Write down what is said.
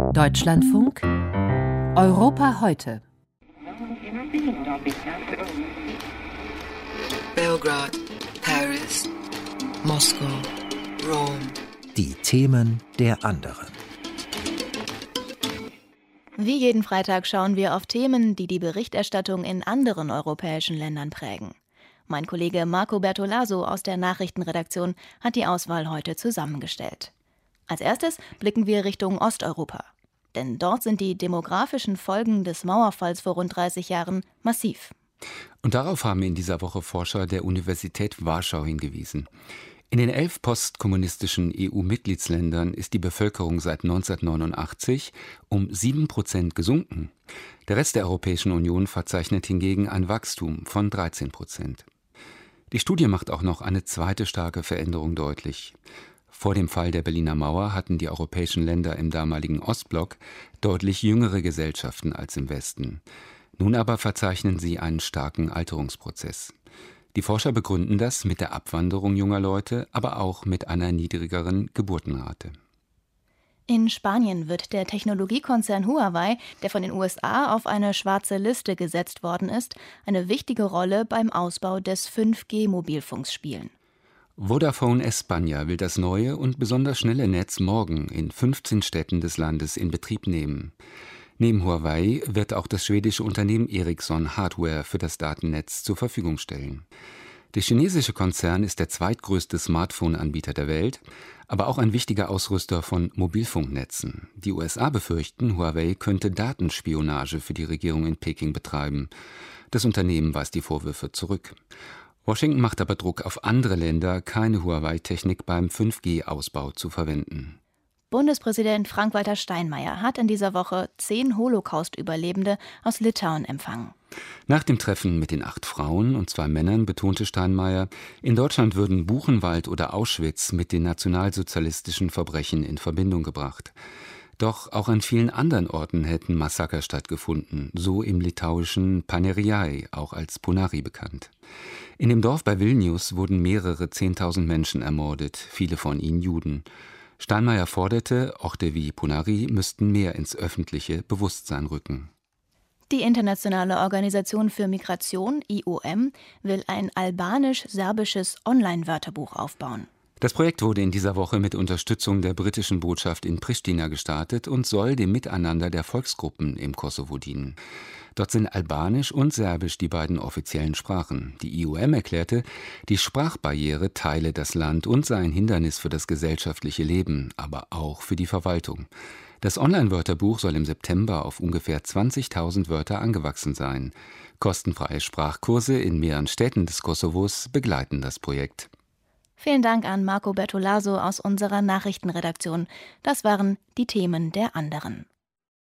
Deutschlandfunk Europa heute. Belgrad, Paris, Moskau, Rom. Die Themen der anderen. Wie jeden Freitag schauen wir auf Themen, die die Berichterstattung in anderen europäischen Ländern prägen. Mein Kollege Marco Bertolaso aus der Nachrichtenredaktion hat die Auswahl heute zusammengestellt. Als erstes blicken wir Richtung Osteuropa. Denn dort sind die demografischen Folgen des Mauerfalls vor rund 30 Jahren massiv. Und darauf haben in dieser Woche Forscher der Universität Warschau hingewiesen. In den 11 postkommunistischen EU-Mitgliedsländern ist die Bevölkerung seit 1989 um 7% gesunken. Der Rest der Europäischen Union verzeichnet hingegen ein Wachstum von 13%. Die Studie macht auch noch eine zweite starke Veränderung deutlich. Vor dem Fall der Berliner Mauer hatten die europäischen Länder im damaligen Ostblock deutlich jüngere Gesellschaften als im Westen. Nun aber verzeichnen sie einen starken Alterungsprozess. Die Forscher begründen das mit der Abwanderung junger Leute, aber auch mit einer niedrigeren Geburtenrate. In Spanien wird der Technologiekonzern Huawei, der von den USA auf eine schwarze Liste gesetzt worden ist, eine wichtige Rolle beim Ausbau des 5G-Mobilfunks spielen. Vodafone España will das neue und besonders schnelle Netz morgen in 15 Städten des Landes in Betrieb nehmen. Neben Huawei wird auch das schwedische Unternehmen Ericsson Hardware für das Datennetz zur Verfügung stellen. Der chinesische Konzern ist der zweitgrößte Smartphone-Anbieter der Welt, aber auch ein wichtiger Ausrüster von Mobilfunknetzen. Die USA befürchten, Huawei könnte Datenspionage für die Regierung in Peking betreiben. Das Unternehmen weist die Vorwürfe zurück. Washington macht aber Druck auf andere Länder, keine Huawei-Technik beim 5G-Ausbau zu verwenden. Bundespräsident Frank-Walter Steinmeier hat in dieser Woche 10 Holocaust-Überlebende aus Litauen empfangen. Nach dem Treffen mit den 8 Frauen und 2 Männern betonte Steinmeier, in Deutschland würden Buchenwald oder Auschwitz mit den nationalsozialistischen Verbrechen in Verbindung gebracht. Doch auch an vielen anderen Orten hätten Massaker stattgefunden, so im litauischen Paneriai, auch als Punari bekannt. In dem Dorf bei Vilnius wurden mehrere 10.000 Menschen ermordet, viele von ihnen Juden. Steinmeier forderte, Orte wie Punari müssten mehr ins öffentliche Bewusstsein rücken. Die Internationale Organisation für Migration, IOM, will ein albanisch-serbisches Online-Wörterbuch aufbauen. Das Projekt wurde in dieser Woche mit Unterstützung der britischen Botschaft in Pristina gestartet und soll dem Miteinander der Volksgruppen im Kosovo dienen. Dort sind Albanisch und Serbisch die beiden offiziellen Sprachen. Die IOM erklärte, die Sprachbarriere teile das Land und sei ein Hindernis für das gesellschaftliche Leben, aber auch für die Verwaltung. Das Online-Wörterbuch soll im September auf ungefähr 20.000 Wörter angewachsen sein. Kostenfreie Sprachkurse in mehreren Städten des Kosovos begleiten das Projekt. Vielen Dank an Marco Bertolaso aus unserer Nachrichtenredaktion. Das waren die Themen der anderen.